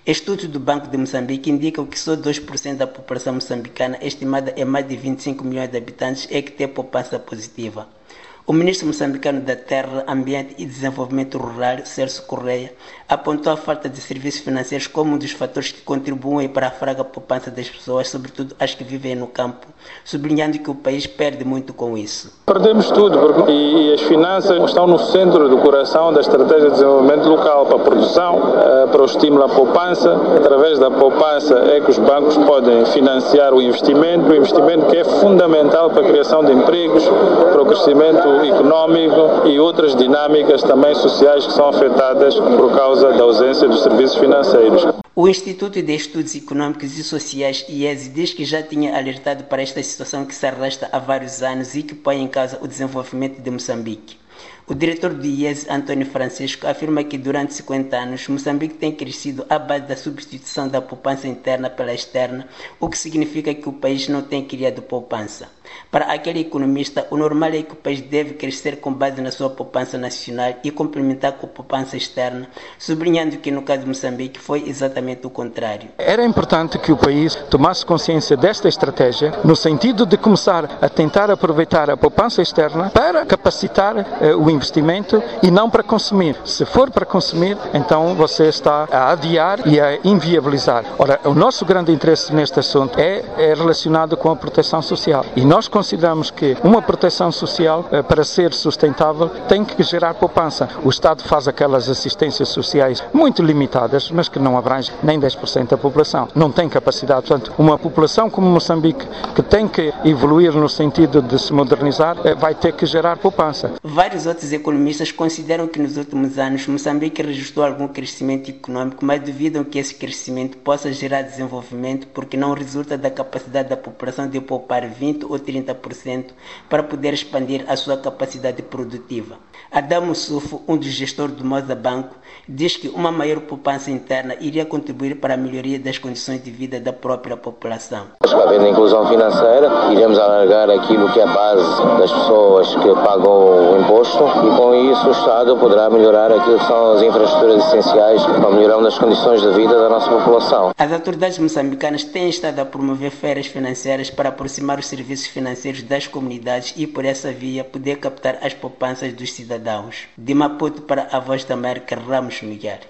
Estudos do Banco de Moçambique indicam que só 2% da população moçambicana, estimada em mais de 25 milhões de habitantes, é que tem poupança positiva. O ministro moçambicano da Terra, Ambiente e Desenvolvimento Rural, Celso Correia, apontou a falta de serviços financeiros como um dos fatores que contribuem para a fraca poupança das pessoas, sobretudo as que vivem no campo, sublinhando que o país perde muito com isso. Perdemos tudo e as finanças estão no centro do coração da estratégia de desenvolvimento local para a produção, para o estímulo à poupança. Através da poupança é que os bancos podem financiar o investimento que é fundamental para a criação de empregos, para o crescimento econômico e outras dinâmicas também sociais que são afetadas por causa da ausência dos serviços financeiros. O Instituto de Estudos Econômicos e Sociais, IESE, diz que já tinha alertado para esta situação que se arrasta há vários anos e que põe em causa o desenvolvimento de Moçambique. O diretor do IESE, Antônio Francisco, afirma que durante 50 anos Moçambique tem crescido à base da substituição da poupança interna pela externa, o que significa que o país não tem criado poupança. Para aquele economista, o normal é que o país deve crescer com base na sua poupança nacional e complementar com a poupança externa, sublinhando que no caso de Moçambique foi exatamente o contrário. Era importante que o país tomasse consciência desta estratégia, no sentido de começar a tentar aproveitar a poupança externa para capacitar o investimento e não para consumir. Se for para consumir, então você está a adiar e a inviabilizar. Ora, o nosso grande interesse neste assunto é relacionado com a proteção social. E nós consideramos que uma proteção social, para ser sustentável, tem que gerar poupança. O Estado faz aquelas assistências sociais muito limitadas, mas que não abrangem nem 10% da população. Não tem capacidade. Portanto, uma população como Moçambique, que tem que evoluir no sentido de se modernizar, vai ter que gerar poupança. Vários outros economistas consideram que nos últimos anos Moçambique registrou algum crescimento econômico, mas duvidam que esse crescimento possa gerar desenvolvimento porque não resulta da capacidade da população de poupar 20 ou 30% para poder expandir a sua capacidade produtiva. Adamo Sufo, um dos gestores do Moza Banco, diz que uma maior poupança interna iria contribuir para a melhoria das condições de vida da própria população. Havendo inclusão financeira, iremos alargar aquilo que é a base das pessoas que pagam o imposto e com isso o Estado poderá melhorar aquilo que são as infraestruturas essenciais para a melhorar das condições de vida da nossa população. As autoridades moçambicanas têm estado a promover feiras financeiras para aproximar os serviços financeiros das comunidades e por essa via poder captar as poupanças dos cidadãos. De Maputo para a Voz da América, Ramos Miguel.